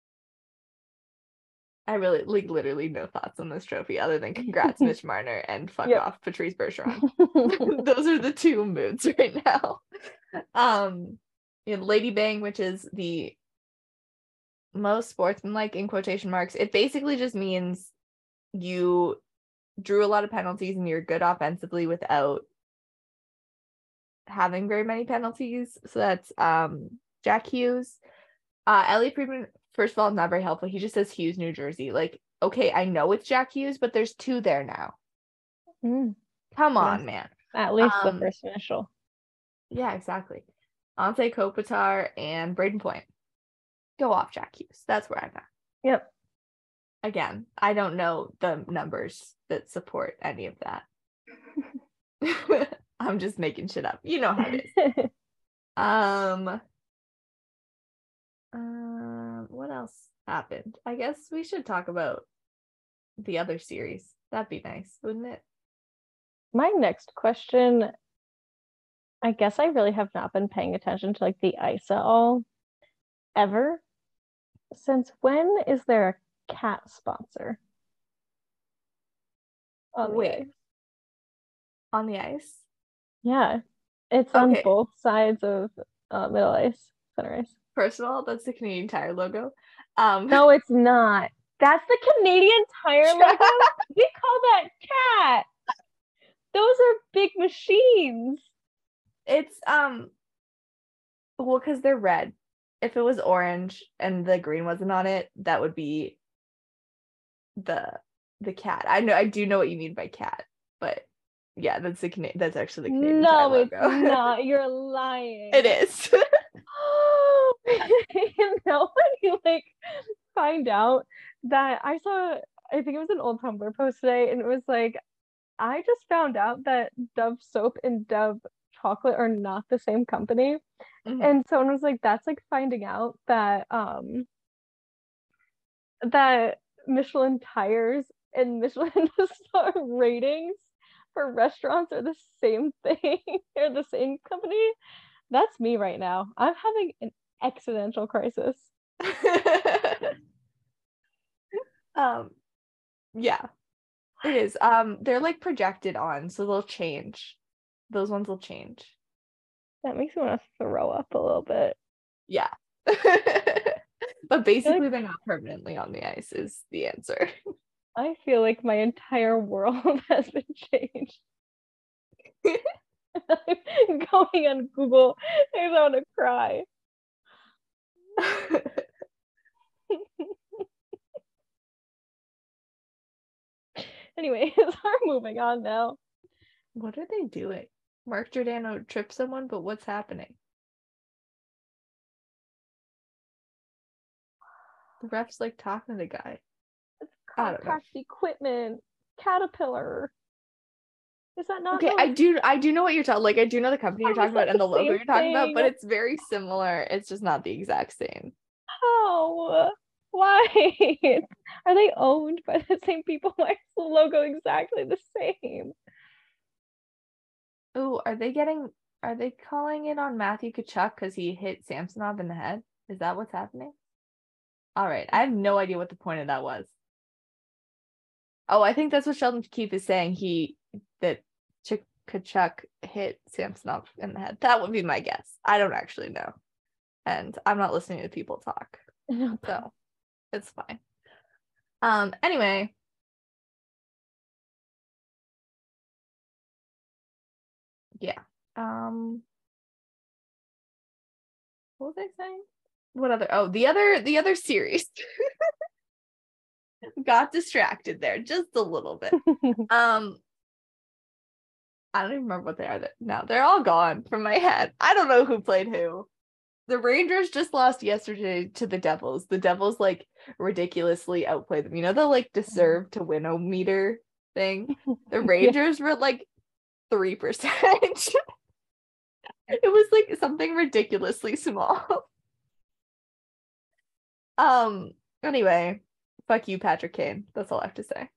I really like literally no thoughts on this trophy other than congrats Mitch Marner and fuck Yep. off Patrice Bergeron. Those are the two moods right now. Um, in Lady Bang, which is the most sportsmanlike in quotation marks, it basically just means you drew a lot of penalties and you're good offensively without having very many penalties. So that's um Jack Hughes. Uh Elliot Friedman, first of all, not very helpful. He just says Hughes, New Jersey. Like, okay, I know it's Jack Hughes, but there's two there now. Mm, Come on, Yes. man. at least Um, the first initial. Yeah, exactly. Ante Kopitar and Braden Point. Go off, Jack Hughes. That's where I'm at. Yep. Again, I don't know the numbers that support any of that. I'm just making shit up. You know how it is. Um, um, what else happened? I guess we should talk about the other series. That'd be nice, wouldn't it? My next question, I guess I really have not been paying attention to like the ice at all ever. Since when is there a cat sponsor on the Wait. ice? On the ice? Yeah, it's on Okay. both sides of uh, middle ice, center ice. First of all, that's the Canadian Tire logo. Um, No, it's not. That's the Canadian Tire logo. We call that cat. Those are big machines. it's um, well, because they're red. If it was orange and the green wasn't on it, that would be the the cat. I know, I do know what you mean by cat, but yeah, that's the Cana- that's actually the Canadian No, Tire it's logo. not. You're lying. It is. You know when you like find out that I saw, I think it was an old Tumblr post today, and it was like, I just found out that Dove soap and Dove chocolate are not the same company. Mhm. And someone was like, that's like finding out that um that Michelin tires and Michelin star ratings for restaurants are the same thing. They're the same company. That's me right now. I'm having an existential crisis. um yeah, it is. Um they're like projected on, so they'll change. Those ones will change. That makes me want to throw up a little bit. Yeah. But basically, they're not permanently on the ice is the answer. I feel like my entire world has been changed. I'm going on Google. I want to cry. Anyways, we're moving on now. What are they doing? Mark Giordano tripped someone, but what's happening? The ref's like talking to the guy. It's I don't know. Contact Equipment, Caterpillar. Is that not? Okay, the- I do I do know what you're talking like I do know the company you're How talking is that about and the the logo same you're talking about, but thing? it's very similar. It's just not the exact same. How? Why? Are they owned by the same people? Why is the logo exactly the same? Oh, are they getting are they calling it on Matthew Tkachuk because he hit Samsonov in the head? Is that what's happening? All right, I have no idea what the point of that was. Oh, I think that's what Sheldon Keefe is saying. He that Ch- Tkachuk hit Samsonov in the head. That would be my guess. I don't actually know, and I'm not listening to people talk, so it's fine. Um. Anyway. Yeah. Um. What was I saying? What other? Oh, the other the other series. Got distracted there just a little bit. Um, I don't even remember what they are now. They're all gone from my head. I don't know who played who. The Rangers just lost yesterday to the Devils. The Devils like ridiculously outplayed them. You know the like deserve to win o meter thing. The Rangers yeah. were like three percent. It was like something ridiculously small. Um. Anyway. Fuck you, Patrick Kane. That's all I have to say.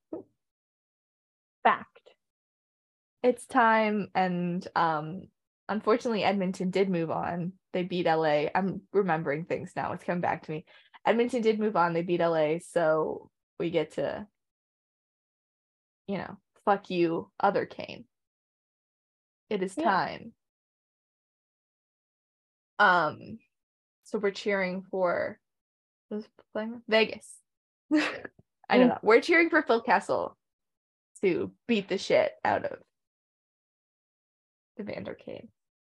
Fact. It's time, and um, unfortunately, Edmonton did move on. They beat L A. I'm remembering things now. It's coming back to me. Edmonton did move on. They beat L A, so we get to, you know, fuck you, other Kane. It is time. Yeah. Um, so we're cheering for who's playing Vegas. I know mm. that. We're cheering for Phil Kessel to beat the shit out of Evander Kane.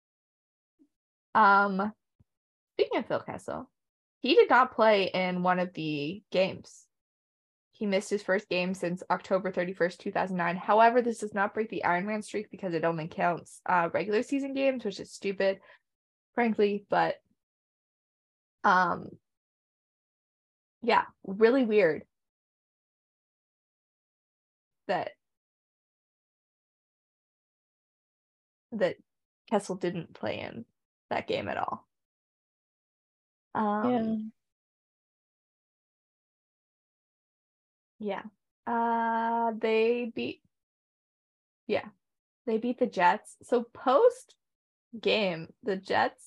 Um, speaking of Phil Kessel, he did not play in one of the games. He missed his first game since October thirty-first, two thousand nine. However, this does not break the Ironman streak because it only counts uh, regular season games, which is stupid, frankly. But um, yeah, really weird that that Kessel didn't play in that game at all. Um, yeah. Yeah. Uh, they beat. Yeah, they beat the Jets. So post game, the Jets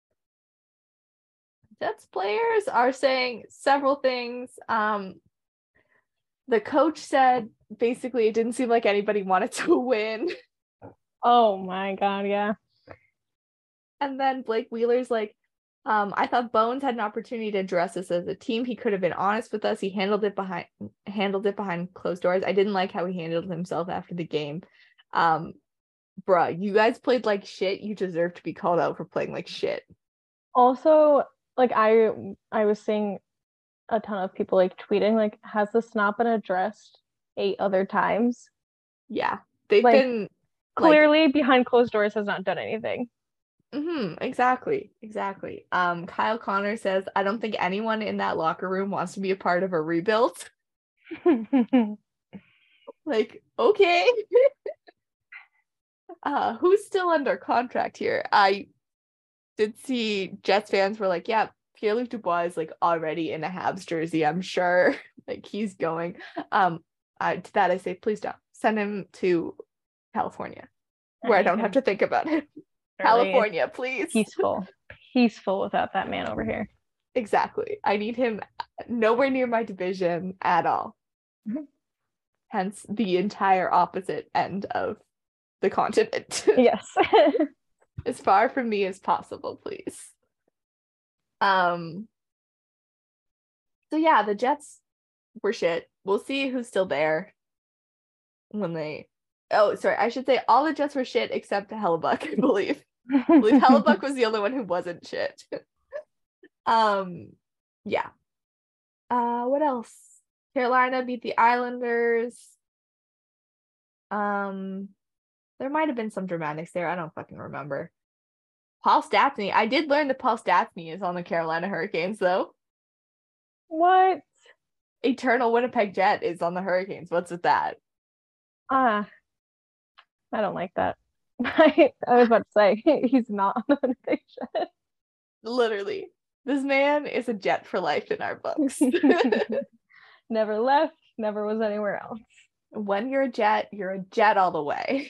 Jets players are saying several things. Um, the coach said basically it didn't seem like anybody wanted to win. Oh my god, yeah. And then Blake Wheeler's like, um, I thought Bones had an opportunity to address us as a team. He could have been honest with us. He handled it behind handled it behind closed doors. I didn't like how he handled himself after the game. Um, bruh, you guys played like shit. You deserve to be called out for playing like shit. Also, like I I was seeing a ton of people like tweeting, like, has this not been addressed eight other times? Yeah. They've like, been clearly like, behind closed doors has not done anything. Mm-hmm, exactly. Exactly. Um, Kyle Connor says, I don't think anyone in that locker room wants to be a part of a rebuild. Like, okay. uh, who's still under contract here? I did see Jets fans were like, yeah, Pierre-Luc Dubois is like already in a Habs jersey, I'm sure. Like he's going. Um, I, to that I say, please don't. Send him to California, where I, I don't have to think about it. California, please. Peaceful. Peaceful without that man over here. Exactly. I need him nowhere near my division at all. Mm-hmm. Hence the entire opposite end of the continent. Yes. As far from me as possible, please. Um So yeah, the Jets were shit. We'll see who's still there when they. Oh, sorry. I should say all the Jets were shit except Hellebuck, I believe. I believe Hellebuck was the only one who wasn't shit. um, yeah. Uh, what else? Carolina beat the Islanders. Um, there might have been some dramatics there. I don't fucking remember. Paul Stastny. I did learn that Paul Stastny is on the Carolina Hurricanes, though. What? Eternal Winnipeg Jet is on the Hurricanes. What's with that? Ah, uh, I don't like that. I, I was about to say he's not on the Winnipeg Jet. Literally, this man is a Jet for life in our books. Never left, never was anywhere else. When you're a Jet, you're a Jet all the way.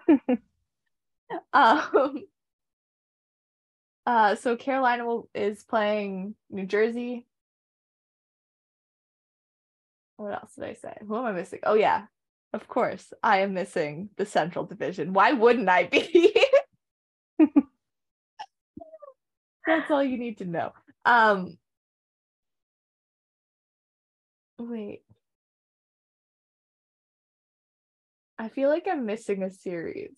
um. Uh. So Carolina will, is playing New Jersey. What else did I say? Who am I missing? Oh yeah, of course I am missing the Central Division. Why wouldn't I be? That's all you need to know. Um. Wait. I feel like I'm missing a series.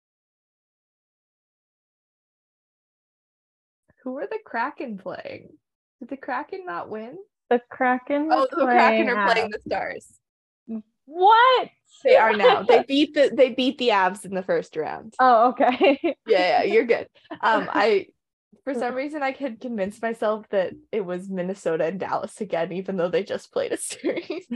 Who are the Kraken playing? Did the Kraken not win? The Kraken. Oh, the Kraken are playing the Stars. What? They are now. They beat the they beat the Avs in the first round. Oh, okay. Yeah, yeah, you're good. Um, I for some reason I could convince myself that it was Minnesota and Dallas again, even though they just played a series.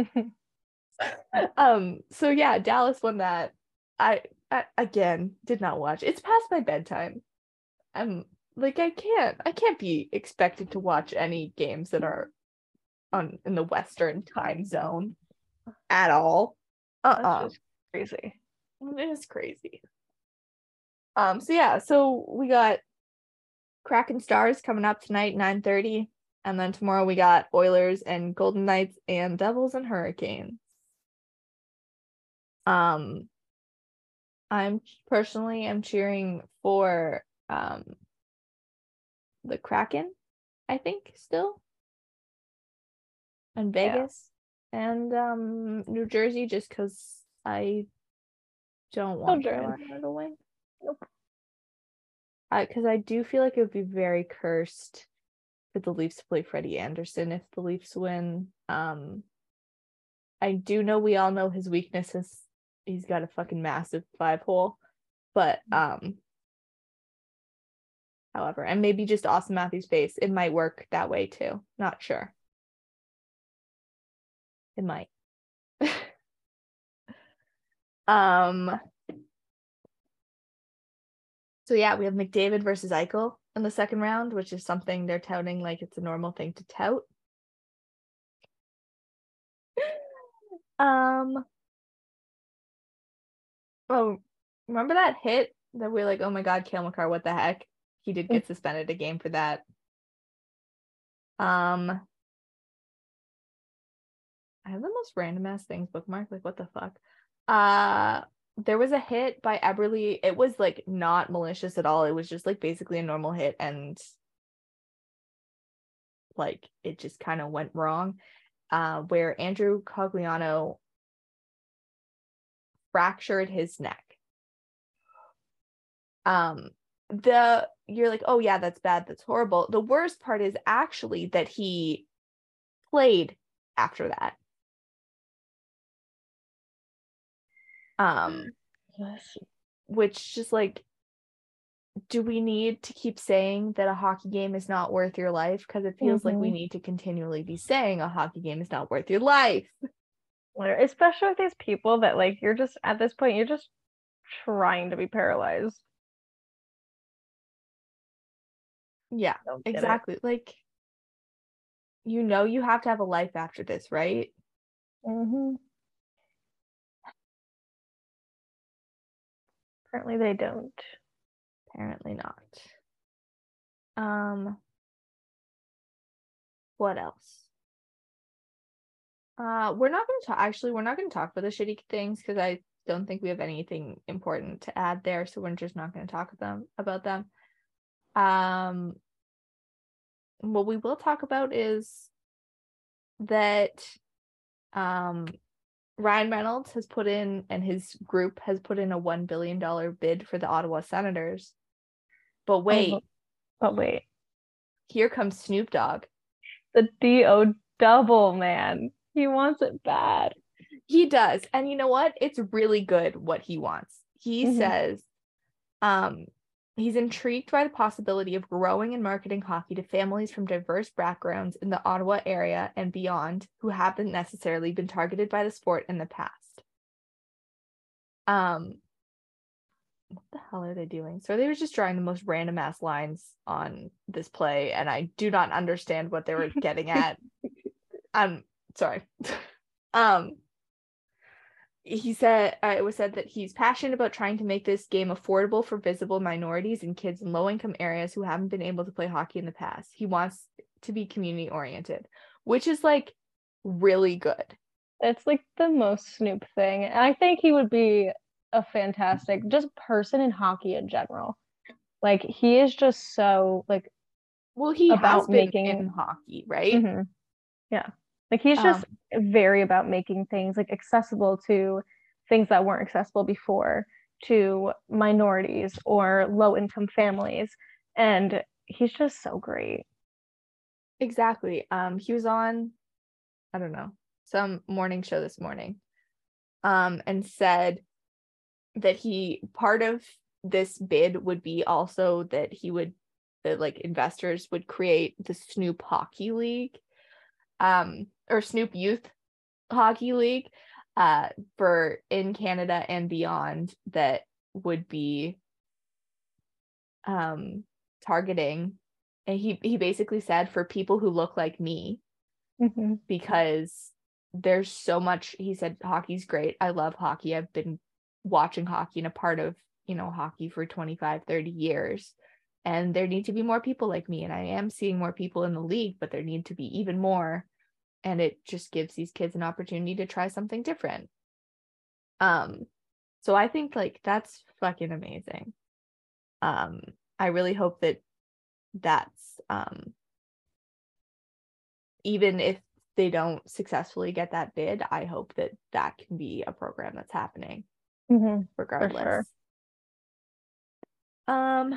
um. So yeah, Dallas won that. I, I again did not watch. It's past my bedtime. I'm like I can't. I can't be expected to watch any games that are on in the Western time zone at all. Uh-uh. That's just crazy. It is crazy. Um. So yeah. So we got Kraken Stars coming up tonight, nine thirty, and then tomorrow we got Oilers and Golden Knights and Devils and Hurricanes. Um, I'm personally am cheering for um the Kraken, I think still, and Vegas yeah. and um New Jersey, just because I don't want Carolina to win. Nope. Because I, I do feel like it would be very cursed for the Leafs to play Freddie Anderson if the Leafs win. Um, I do know we all know his weakness is he's got a fucking massive five hole, but um, however, and maybe just Auston Matthews' face, it might work that way too. Not sure. It might. um. So yeah, we have McDavid versus Eichel in the second round, which is something they're touting like it's a normal thing to tout. um. Oh, remember that hit that we're like, oh my god, Cale Makar, what the heck? He did get suspended a game for that. Um. I have the most random ass things bookmarked. Like, what the fuck? Uh. There was a hit by Eberle. It was like not malicious at all. It was just like basically a normal hit, and like it just kind of went wrong. Uh, where Andrew Cogliano fractured his neck. Um, the you're like, oh yeah, that's bad, that's horrible. The worst part is actually that he played after that. Um, yes. Which just like, do we need to keep saying that a hockey game is not worth your life? Because it feels mm-hmm. like we need to continually be saying a hockey game is not worth your life. Especially with these people that like, you're just, at this point, you're just trying to be paralyzed. Yeah, exactly. It. Like, you know you have to have a life after this, right? Mm-hmm. Apparently they don't. Apparently not. Um, what else? Uh, we're not going to talk. Actually, we're not going to talk about the shitty things because I don't think we have anything important to add there. So we're just not going to talk them about them. Um, what we will talk about is that um Ryan Reynolds has put in, and his group has put in, a one billion dollars bid for the Ottawa Senators. But wait, Oh, but wait, here comes Snoop Dogg. the D O double, man. He wants it bad. He does. And you know what? It's really good what he wants. He Mhm. says um, he's intrigued by the possibility of growing and marketing hockey to families from diverse backgrounds in the Ottawa area and beyond who haven't necessarily been targeted by the sport in the past. Um, what the hell are they doing? So they were just drawing the most random ass lines on this play, and I do not understand what they were getting at. I'm sorry. um, he said uh, it was said that he's passionate about trying to make this game affordable for visible minorities and kids in low-income areas who haven't been able to play hockey in the past. He wants to be community oriented, which is like really good. It's like the most Snoop thing. And I think he would be a fantastic just person in hockey in general. Like he is just so like Well, he about has been making in hockey, right? Mhm. Yeah. Like he's just Um, very about making things like accessible to things that weren't accessible before to minorities or low income families. And he's just so great. exactly. Um, he was on, I don't know, some morning show this morning, um, and said that he part of this bid would be also that he would that like investors would create the Snoop Hockey League, um, or Snoop Youth Hockey League, uh, for in Canada and beyond, that would be um targeting, and he he basically said, for people who look like me, Mhm. because there's so much. He said hockey's great. I love hockey. I've been watching hockey and a part of, you know, hockey for twenty-five, thirty years. And there need to be more people like me. And I am seeing more people in the league, but there need to be even more. And it just gives these kids an opportunity to try something different. Um, so I think like that's fucking amazing. Um, I really hope that that's um even if they don't successfully get that bid, I hope that that can be a program that's happening Mhm. regardless. sure. Um,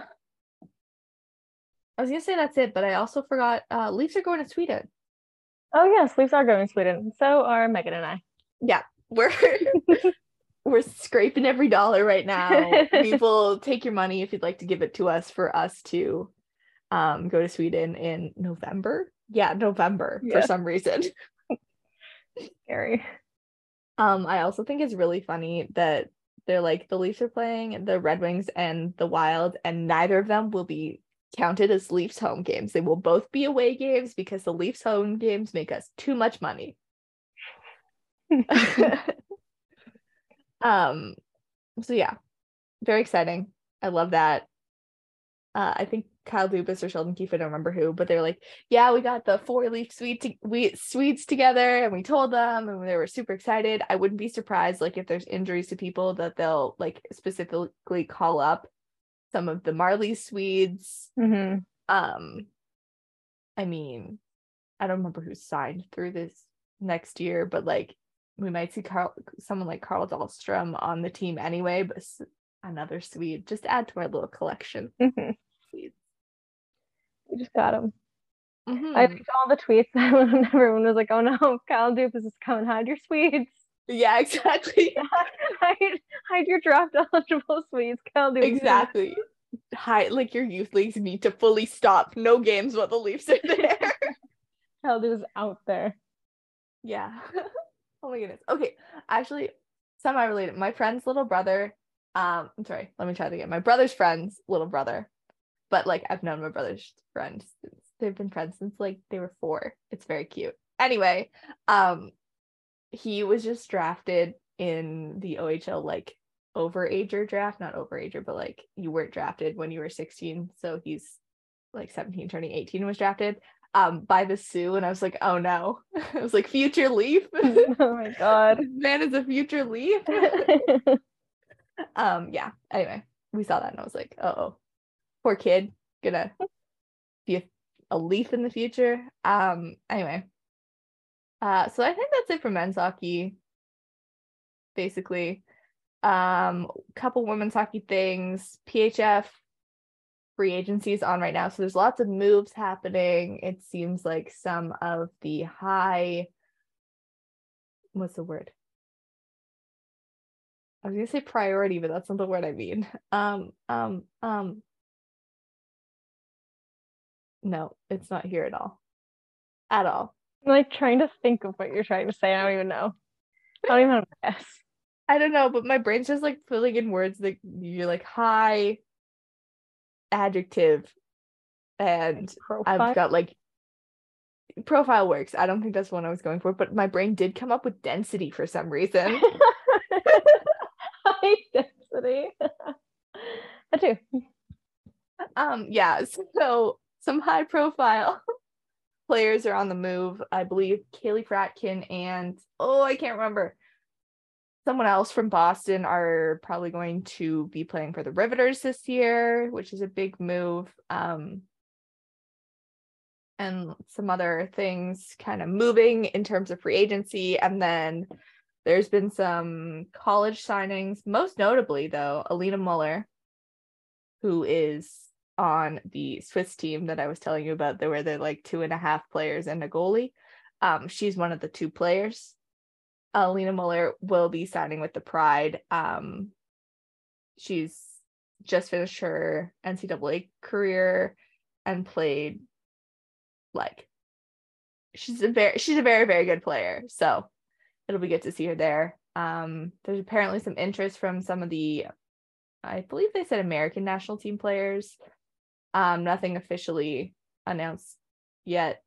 I was gonna say that's it, but I also forgot uh Leafs are going to Sweden. Oh yes, Leafs are going to Sweden. So are Megan and I. Yeah, we're we're scraping every dollar right now. People, take your money if you'd like to give it to us for us to um go to Sweden in November. Yeah, November for Yeah. some reason. Scary. Um, I also think it's really funny that they're like the Leafs are playing the Red Wings and the Wild, and neither of them will be counted as Leafs home games. They will both be away games because the Leafs home games make us too much money. um, so yeah, very exciting. I love that. Uh, I think Kyle Dubas or Sheldon Keefe, I don't remember who, but they're like, yeah, we got the four Leaf suite to- we Swedes together, and we told them, and they were super excited. I wouldn't be surprised, like, if there's injuries to people, that they'll like specifically call up some of the Marley Swedes. Mhm. Um, I mean, I don't remember who signed through this next year, but like we might see Carl, someone like Carl Dahlstrom on the team anyway, but s- another Swede, just add to our little collection. Mhm. Swedes. We just got him. Mhm. I think all the tweets that everyone was like, "Oh no, Kyle Dubas is coming. Hide your Swedes. Yeah, exactly. hide, hide your draft eligible Swedes. Kyle Dubas." Exactly. Hi, like your youth leagues need to fully stop. No games while the Leafs are there. Kyle Dubas out there. Yeah. Oh my goodness. Okay. Actually, semi-related. My friend's little brother. Um, I'm sorry, let me try that again. My brother's friend's little brother. But like I've known my brother's friend since they've been friends since like they were four. It's very cute. Anyway, um, he was just drafted in the O H L like overager draft, not overager, but like you weren't drafted when you were sixteen, so he's like seventeen turning eighteen was drafted um by the Sioux, and I was like, oh no. I was like, future Leaf. Oh my god. This man is a future Leaf. um yeah, anyway, we saw that and I was like, oh, poor kid, gonna be a, a Leaf in the future. Um anyway, Uh, so I think that's it for men's hockey, basically. Um, couple women's hockey things. P H F free agency is on right now, so there's lots of moves happening. It seems like some of the high, what's the word? I was gonna say priority, but that's not the word I mean. Um, um, um. No, it's not here at all. At all. I'm like trying to think of what you're trying to say. I don't even know. I don't even know what to guess. I don't know, but my brain's just like filling in words that you're like high adjective, and Profile? I've got like profile works. I don't think that's the one I was going for, but my brain did come up with density for some reason. High density. That too. Um, yeah, so some high profile players are on the move. I believe Kaylee Fratkin and oh, I can't remember. Someone else from Boston are probably going to be playing for the Riveters this year, which is a big move. Um, and some other things kind of moving in terms of free agency. And then there's been some college signings, most notably, though, Alina Muller, who is on the Swiss team that I was telling you about, there were the like two and a half players and a goalie. Um, she's one of the two players. Alina Muller will be signing with the Pride. Um, she's just finished her N C double A career and played like she's a very she's a very very good player. So it'll be good to see her there. Um, there's apparently some interest from some of the, I believe they said American national team players. Um, nothing officially announced yet.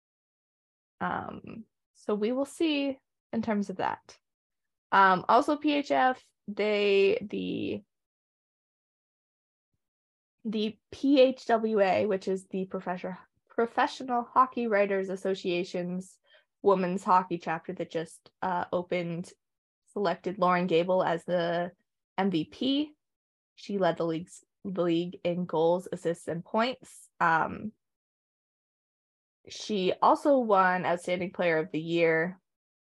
Um, so we will see in terms of that. Um, also P H F, they the the P H W A, which is the professional Professional Hockey Writers Association's women's hockey chapter that just uh, opened, selected Lauren Gable as the M V P. She led the league's the league in goals, assists, and points. Um, she also won Outstanding Player of the Year.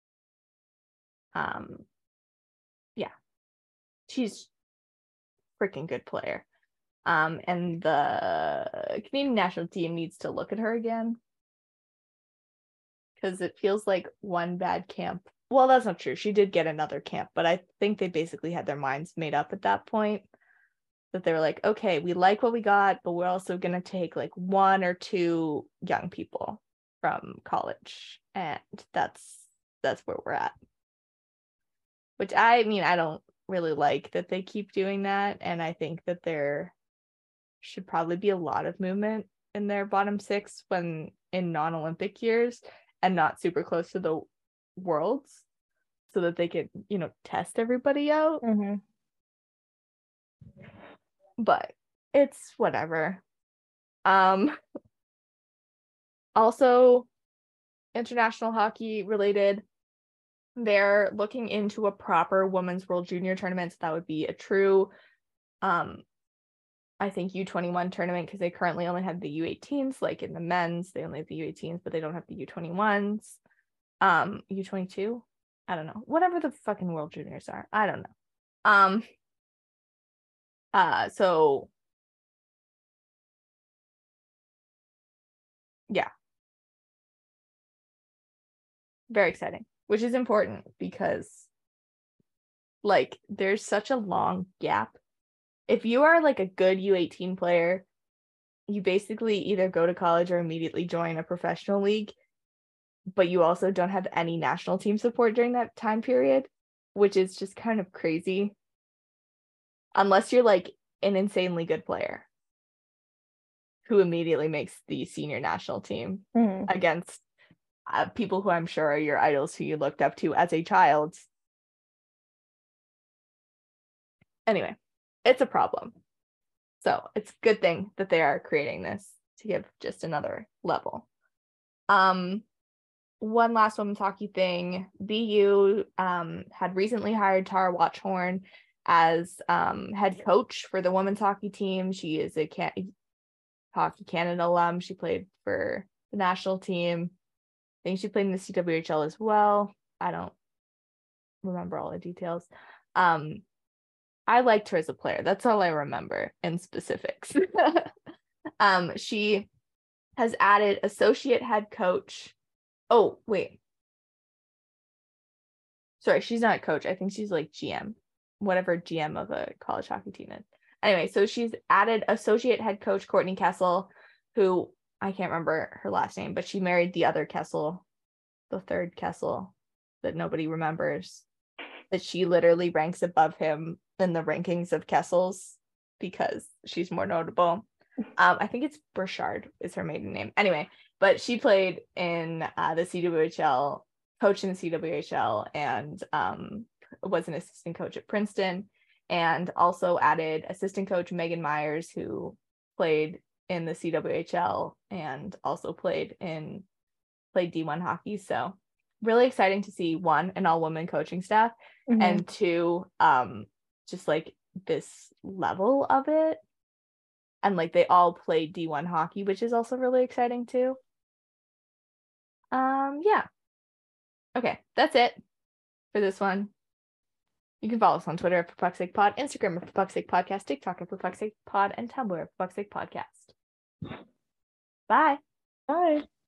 Um, yeah, she's a freaking good player. Um, and the Canadian national team needs to look at her again, because it feels like one bad camp. Well, that's not true. She did get another camp, but I think they basically had their minds made up at that point. That they were like, okay, we like what we got, but we're also going to take like one or two young people from college. And that's that's where we're at. Which I mean, I don't really like that they keep doing that. And I think that there should probably be a lot of movement in their bottom six when in non-Olympic years and not super close to the worlds, so that they could, you know, test everybody out. Mm-hmm. But it's whatever. Um, also, international hockey related, they're looking into a proper Women's World Junior tournament. So that would be a true, um, I think, U twenty-one tournament, because they currently only have the U eighteens. Like in the men's, they only have the U eighteens, but they don't have the U twenty-ones. Um, U twenty-two? I don't know. Whatever the fucking World Juniors are. I don't know. Um, uh, so yeah. Very exciting, which is important because like there's such a long gap. If you are like a good U eighteen player, you basically either go to college or immediately join a professional league, but you also don't have any national team support during that time period, which is just kind of crazy. Unless you're like an insanely good player who immediately makes the senior national team Mm-hmm. against uh, people who I'm sure are your idols who you looked up to as a child. Anyway, it's a problem. So it's a good thing that they are creating this to give just another level. Um, one last women's hockey thing. B U um, had recently hired Tara Watchhorn as um, head coach for the women's hockey team. She is a Can- Hockey Canada alum. She played for the national team. think she played in the C W H L as well. I don't remember all the details. Um, I liked her as a player. That's all I remember in specifics. um, she has added associate head coach. Oh, wait. Sorry, she's not a coach. I think she's like G M, whatever G M of a college hockey team is. Anyway, so she's added associate head coach Courtney Kessel, who I can't remember her last name, but she married the other Kessel, the third Kessel that nobody remembers, that she literally ranks above him in the rankings of Kessels because she's more notable. Um, I think it's Burchard is her maiden name. Anyway, but she played in uh, the C W H L, coached in the C W H L, and um, was an assistant coach at Princeton, and also added assistant coach Megan Myers, who played in the C W H L and also played in played D one hockey. So really exciting to see, one, an all-woman coaching staff, mm-hmm. and two, um, just like this level of it. And like they all play D one hockey, which is also really exciting too. Um, yeah. Okay, that's it for this one. You can follow us on Twitter at For Puck's Sake Pod, Instagram at For Puck's Sake Podcast, TikTok at For Puck's Sake Pod, and Tumblr at For Puck's Sake Podcast. Bye. Bye.